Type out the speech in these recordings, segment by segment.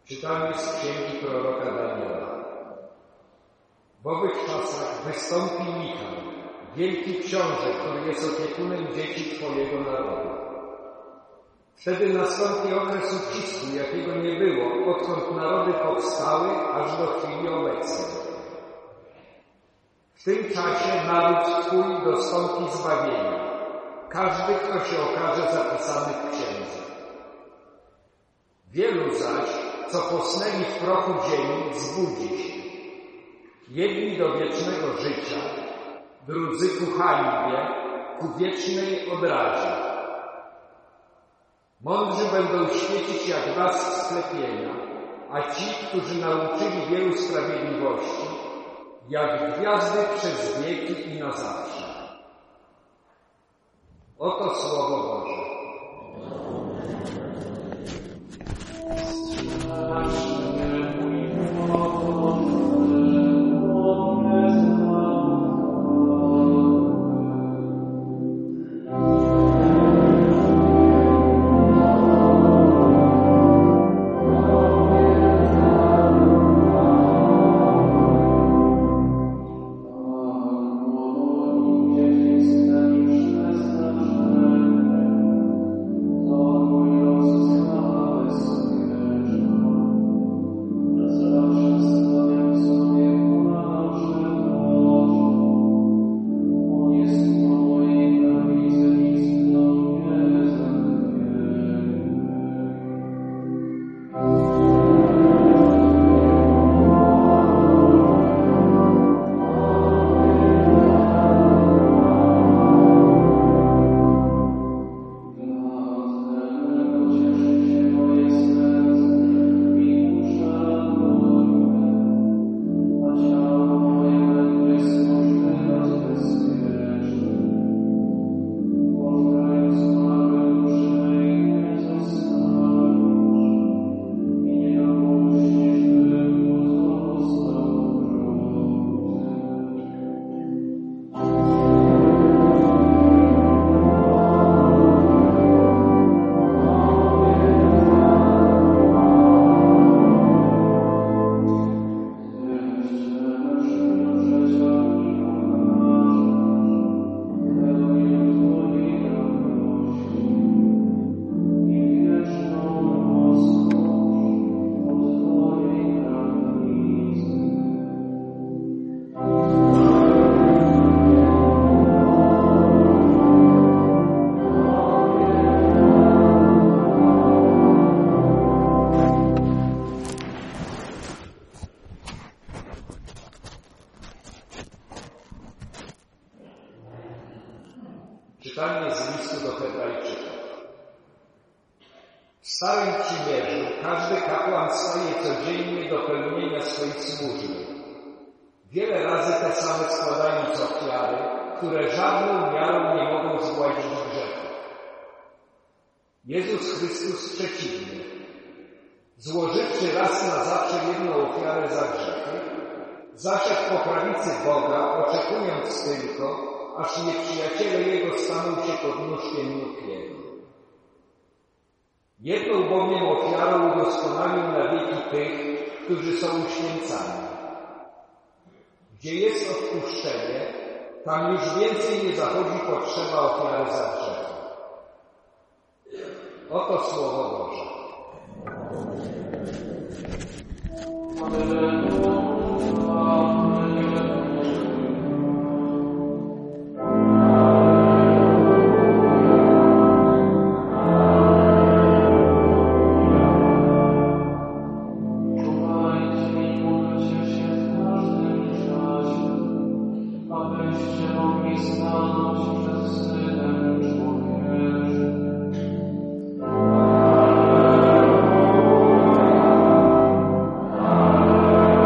Czytanie z księgi proroka Daniela. W owych czasach wystąpi Michał, wielki książę, który jest opiekunem dzieci Twojego narodu. Wtedy nastąpi okres ucisku, jakiego nie było, odkąd narody powstały, aż do chwili obecnej. W tym czasie naród Twój dostąpi zbawienia, każdy, kto się okaże zapisany w księdze. Wielu zaś, co posnęli w prochu ziemi, zbudzi się. Jedni do wiecznego życia, drudzy ku hańbie, ku wiecznej odrazie. Mądrzy będą świecić jak blask sklepienia, a ci, którzy nauczyli wielu sprawiedliwości, jak gwiazdy przez wieki i na zawsze. Oto Słowo Boże. Czytanie z listu do Hebrajczyków. W Starym Przymierzu każdy kapłan staje codziennie do pełnienia swojej służby. Wiele razy te same składając ofiary, które żadną miarą nie mogą zgładzić grzechów. Jezus Chrystus przeciwnie. Złożywszy raz na zawsze jedną ofiarę za grzechy, zaszedł po prawicy Boga, oczekując tylko, aż nieprzyjaciele Jego staną się pod nóżkiem nóg Jego. Jedną bowiem ofiarą udoskonalił na wieki tych, którzy są uświęcani. Gdzie jest odpuszczenie, tam już więcej nie zachodzi potrzeba ofiary za grzechy. Oto Słowo Boże. Amen.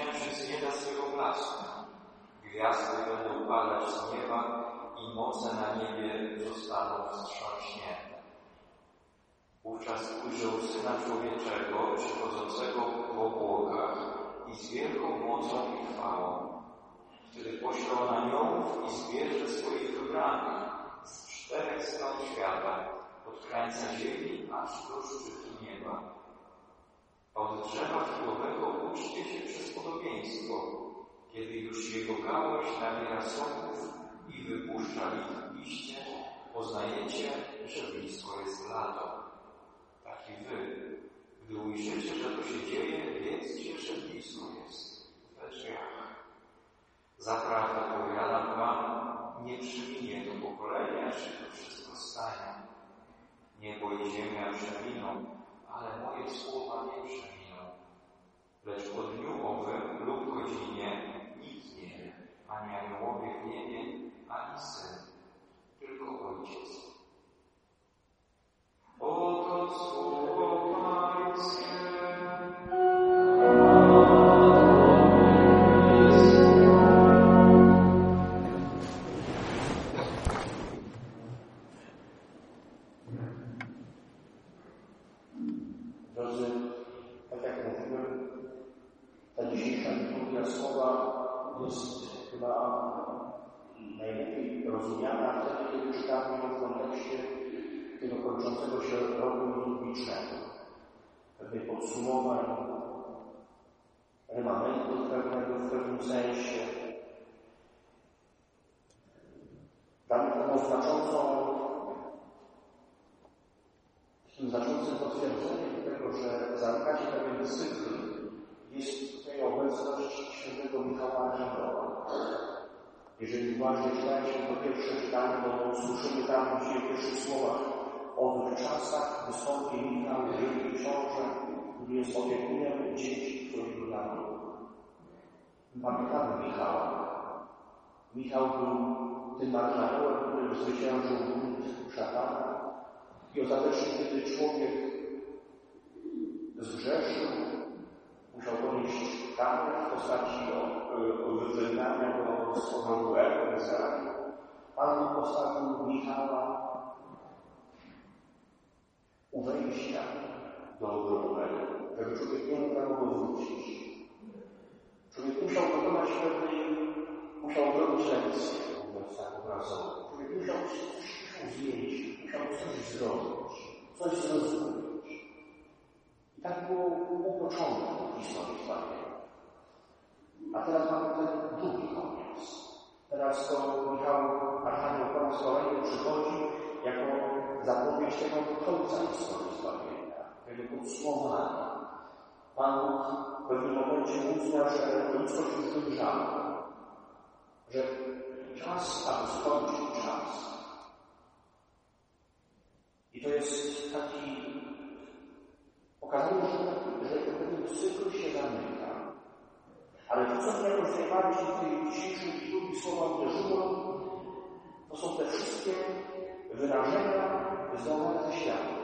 księżyc nie da swego blasku, gwiazdy będą padać z nieba i moce na niebie zostaną wstrząśnięte. Wówczas ujrzał Syna Człowieczego przychodzącego w obłokach i z wielką mocą i chwałą, który poślał aniołów i zbierze swoich wybranych z 4 stron świata, od krańca ziemi aż do szczytu nieba. Od drzewa figowego uczcie się przez podobieństwo, kiedy już jego gałąź nabiera soków i wypuszcza liście, poznajecie, że blisko jest lato. Tak i wy, gdy ujrzycie, że to się dzieje, wiedzcie, że blisko jest we drzwiach. Zaprawdę powiadam wam, nie przeminie to pokolenie, aż się to wszystko stanie. Niebo i ziemia przeminą, ale moje słowa nie przeminą. Lecz o dniu owym lub godzinie nikt nie wie, ani aniołowie w niebie, ani Syn, tylko Ojciec. Oto słowo Pańskie. Drodzy, tak jak mówiłem, ta dzisiejsza liturgia słowa jest chyba najlepiej rozumiana wtedy, kiedy czytamy ją w kontekście tego kończącego się roku liturgicznego. Pewnej podsumowań, remamentu pewnego w pewnym sensie. Damy taką znaczącym potwierdzeniem tego, że zamyka się pewien cykl, jest tutaj obecność świętego Michała Archanioła. Jeżeli uważnie czytaliśmy to pierwsze czytanie, to słyszymy tam dzisiaj w pierwszych słowach: o owych czasach wystąpi Michał, wielki książę, który jest opiekunem dzieci Twojego narodu. Pamiętamy Michała. Michał był tym archaniołem, który zwyciężył bunt szatana i ostatecznie, kiedy człowiek zgrzeszył, musiał ponieść karę w postaci wygnania go z ogrodu Eden, z raju. Pan postawił Michała u wejścia do ogrodu Eden, żeby człowiek nie mógł tam go wrócić. Człowiek musiał dokonać musiał zrobić lekcję, mówiąc tak obrazowo. Człowiek musiał zmienić, musiał coś zrobić, coś zrozumieć. I tak było u początku historii zbawienia. A teraz mamy ten drugi koniec. Teraz to Michał Archanioł po raz kolejny przychodzi jako zapowiedź tego końca historii zbawienia, tego podsumowania. Pan Bóg w pewnym momencie uzna, że ludzkość już dojrzała, że czas, aby skończyć czas. I to jest taki pokazuje, że ten cykl się zamyka. Ale to, co mnie jakoś najbardziej w tej dzisiejszej liturgii słowa uderzyło, to są te wszystkie wyrażenia związane ze światłem.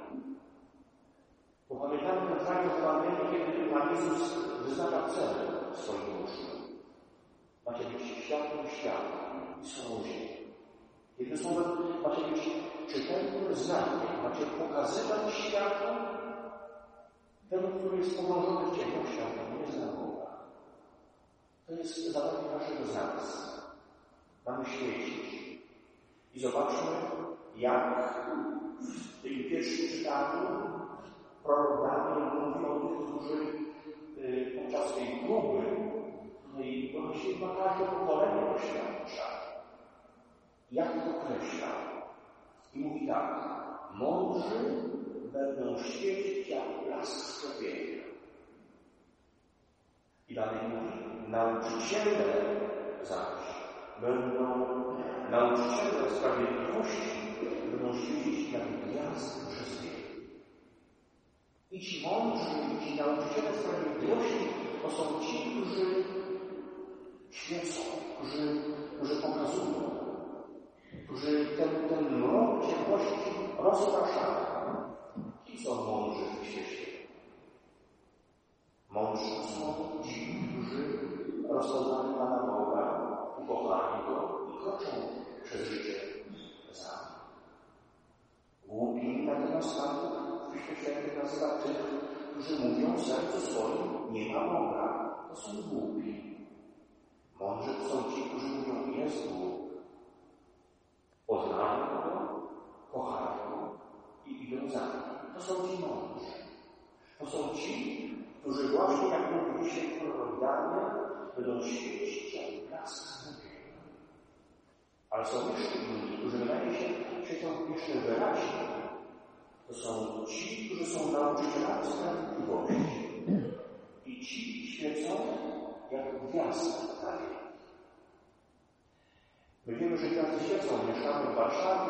Bo pamiętamy ten fragment Ewangelii, kiedy Pan Jezus wyznacza cel swoim uczniom. Macie być światłem świata i solą ziemi. Jednym słowem, macie być czytelnym znakiem, macie pokazywać światu temu, który jest pogrążony w ciemnościach, nie zna Boga. To jest zadanie naszego zamysłu. Mamy świecić. I zobaczmy, jak w tym pierwszym czytaniu prorok Daniel mówi o tych, którzy podczas tej próby, której właściwie chyba każde pokolenie doświadcza, jak to określa. I mówi tak: mądrzy będą świecić jak blask sklepienia. I dalej mówi: nauczyciele zaś nauczyciele sprawiedliwości będą świecić jak gwiazdy przez wieki. I ci mądrzy, i ci nauczyciele sprawiedliwości to są ci, którzy świecą, którzy pokazują, którzy ten mrok ciemności rozpraszają. Ci są mądrzy w świecie. Mądrzy są ci, którzy rozpoznali Pana Boga, ukochali Go i kroczą przez życie za nim. Głupi natomiast Pan w Piśmie Świętym nazywa tych, którzy mówią w sercu swoim, nie ma Boga, to są głupi. Mądrzy to są ci, którzy mówią, jest Bóg. Poznają Go, kochają Go i idą za nim. To są ci mądrzy. To są ci, którzy właśnie, jak mówi dzisiaj prorok Daniel, będą świecić jak blask niebios. Ale są jeszcze inni, którzy wydaje się świecą jeszcze wyraźnie. To są ci, którzy są nauczycielami sprawiedliwości. I ci świecą jak gwiazdy na niebie. My wiemy, że gwiazdy świecą. Mieszkamy w Warszawie,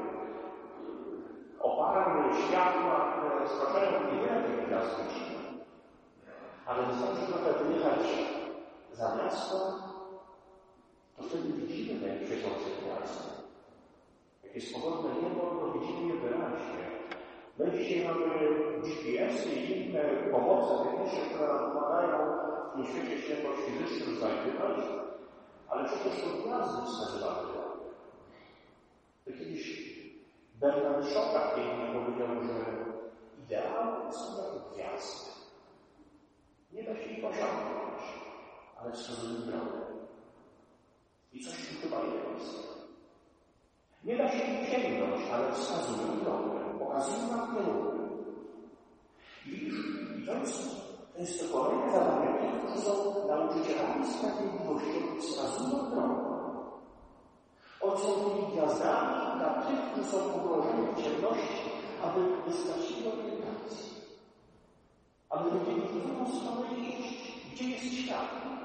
opary, światła, które stwarzają niewiele tych gwiazd widzimy. Ale wystarczy trochę wyjechać za miasto, to wtedy widzimy te świecące gwiazdy. Jak jest pogodne niebo, to widzimy je wyraźnie. My dzisiaj mamy GPS i inne pomoce techniczne, które nam pomagają w tym świecie światłość fizycznym znajdywać, ale przecież to gwiazdy wskazywały drogę. To kiedyś Bernard Chopin pięknie powiedział, że ideały są jak gwiazdy. Nie da się ich osiągnąć, ale wskazują drogę. I coś tu chyba jest. Nie da się ich sięgnąć, ale wskazują drogę. Pokazują nam kierunek. Widzisz, i to jest to kolejne zadanie tych, którzy są nauczycielami sprawiedliwości, wskazują drogę. Oni są tymi gwiazdami dla tych, którzy są pogrążeni w ciemności, aby nie stracili orientacji. Aby wiedzieli, w którą stronę iść, gdzie jest świat.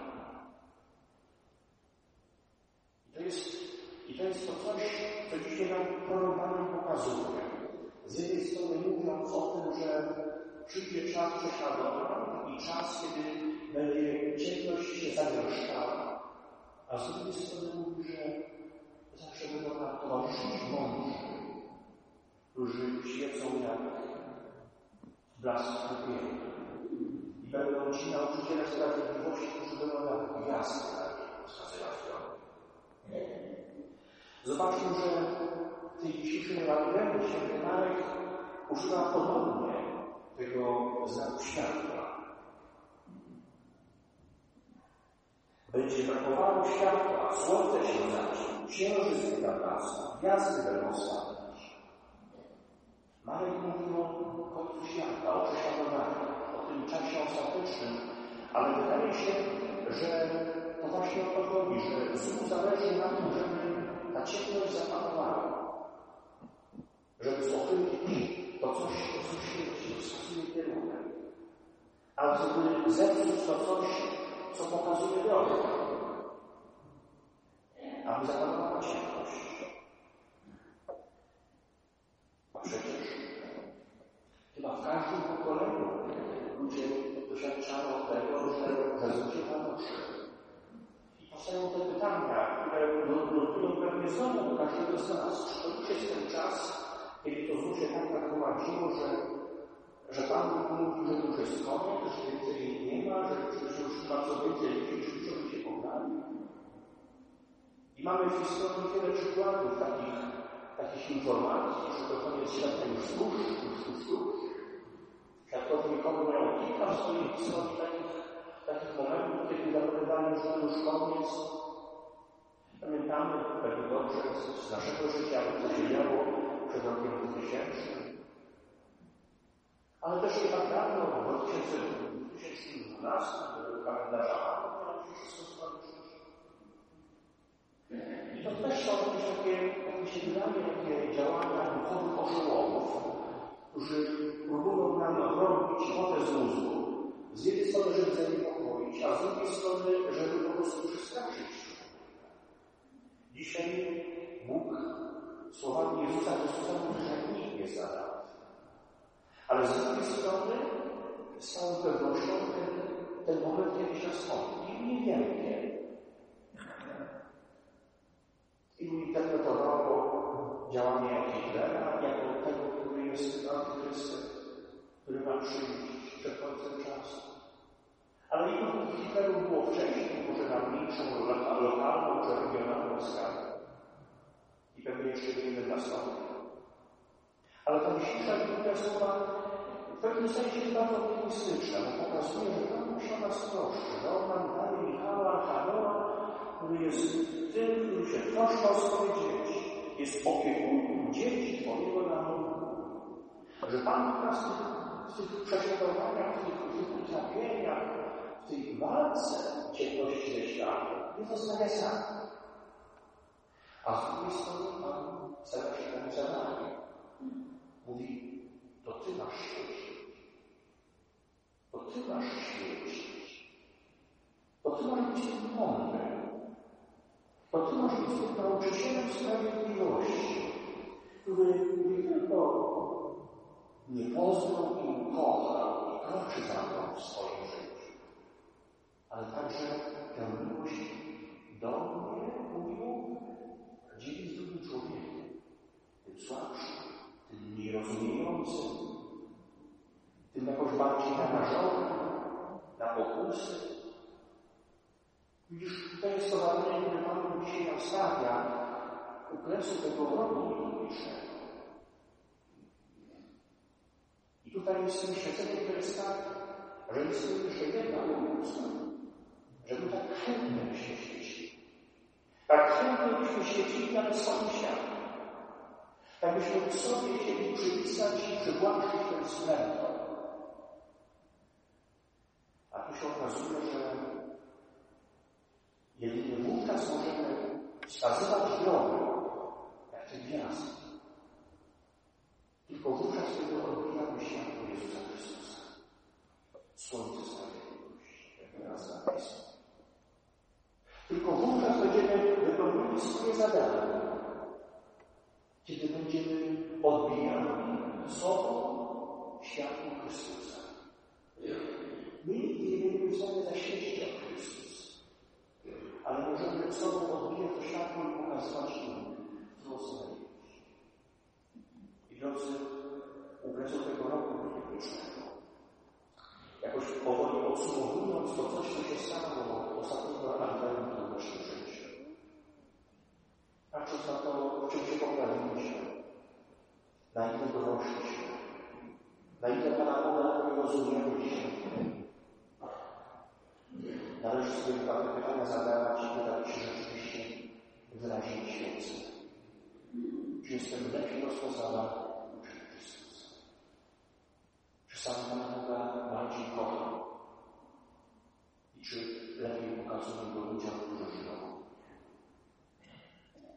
I to jest to coś, co dzisiaj nam prorok pokazuje. Z jednej strony mówiąc o tym, że przyjdzie czas prześladowań i czas, kiedy będzie ciemność się zagęszczała, a z drugiej strony mówi, że zawsze będą nam towarzyszyć mądrzy, którzy świecą jak blask niebios. I będą ci nauczyciele sprawiedliwości, którzy będą jak gwiazdy wskazywać drogę. Zobaczmy, że w tej dzisiejszej Ewangelii święty Marek używa podobnie tego znaku światła. Będzie brakowało światła, słońce się zacznie, księżyc wyda blasku, gwiazdy będą słabnąć. Marek mówi o końcu świata, o prześladowaniu, o tym czasie ostatecznym, ale wydaje się, że to właśnie o to chodzi, że złu zależy na tym, żeby ta ciemność zapanowała. Żeby pochylić to coś, co świeci, wskazuje kierunek. A żeby zepsuć to coś, co pokazuje drogę. Aby zapanowała ciemność. A przecież chyba w każdym pokoleniu ludzie doświadczają tego, że zło się panoszy. I powstają te pytania, które nurtują pewnie znowu u każdego z nas. Czy to już jest ten czas, kiedy to zło się tak naprowadziło, że Pan Bóg mówi, że to już jest koniec, że więcej nie ma, że już nie ma co więcej ludzi, żeby się poddali. I mamy w historii wiele przykładów takich informacji, że to koniec świata już tuż. Świadkowie Jehowy mają kilka w swojej historii takich momentów, kiedy zapowiadali, że to już koniec. Pamiętamy pewnie dobrze z naszego życia, co się działo przed rokiem 2000. Ale też nie tak dawno, w 2012, kalendarza miało się wszystko skończyć. I to też są jakieś takie, jak mi się wydaje, takie działania duchowych oszołomów, którzy próbują nam robić wodę z mózgu. Z jednej strony, żeby zaniepokoić, a z drugiej strony, żeby po prostu przestraszyć. Dzisiaj Bóg słowami Jezusa Chrystusa mówi, że nikt nie zada. Ale z drugiej strony, z całą pewnością, ten moment kiedyś nastąpi. I nie wielkie. Ilu interpretowało działanie Hitlera jako tego, który jest antychrystem, który ma przyjść przed końcem czasu. Ale ilu Hitlerów było wcześniej, może lokalną czy regionalną skalę. I pewnie jeszcze wiele nastąpi. Ale ta dzisiejsza Biblia słowa w pewnym sensie jest bardzo optymistyczna, bo pokazuje, że Pan Bóg się o nas troszczy, że On nam daje Michała Archanioła, który jest tym, który się troszczy o swoje dzieci. Jest opiekunem dzieci Twojego narodu. Że Pan Bóg nas w tych prześladowaniach, w tych utrapieniach, w tej walce ciemności ze światem nie zostawia sam. A z drugiej strony Pan stara się tam za nami. Mówi, to Ty masz świecić. To Ty masz świecić. To Ty masz być tym mądry. To Ty masz być tym nauczycielem sprawiedliwości, który nie tylko nie poznał i ukochał i kroczy za mną w swoim życiu, ale także tę miłość do mnie mówił dzieli z drugim człowiekiem, tym słabszym, tym nierozumiejącym, tym jakoś bardziej narażonym na pokusy. Widzisz, to jest to zadanie, które Pan Bóg dzisiaj nam stawia u kresu tego rodu liturgicznego. I tutaj jest myślenie, które jest tak, że jest jeszcze jedna umysł, że my tak chętnie byśmy świecili. Tak chętnie byśmy świecili nawet swoim światem. Tak byśmy sobie chcieli przypisać i przywłaszczyć ten splendor. A tu się okazuje, że jedynie wówczas możemy wskazywać drogę, jak te gwiazdy. Tylko wówczas, kiedy odbijamy światło Jezusa Chrystusa. Słońce sprawiedliwości, jak teraz napisał. Tylko wówczas będziemy wypełniali swoje zadania. Kiedy będziemy odbijali sobą światło Chrystusa. My nigdy nie będziemy w stanie zaświecić jak Chrystus. Ale możemy sobą odbijać to światło i pokazywać im wzmocnienie. I drodzy, u kresu tego roku liturgicznego, jakoś powoli podsumowując to coś, co się stało od ostatniego adwentu w naszym życiu. Patrząc na to, w czym się poprawiliśmy, na ile dorośliśmy, na ile Pana Boga rozumiemy dzisiaj. Należy sobie pewne pytania zadawać i wydać się rzeczywiście wyraźnie świecne. Czy jestem lepiej rozpoznawany niż Chrystus? Czy sam Pana Boga bardziej kocham? I czy lepiej pokazuję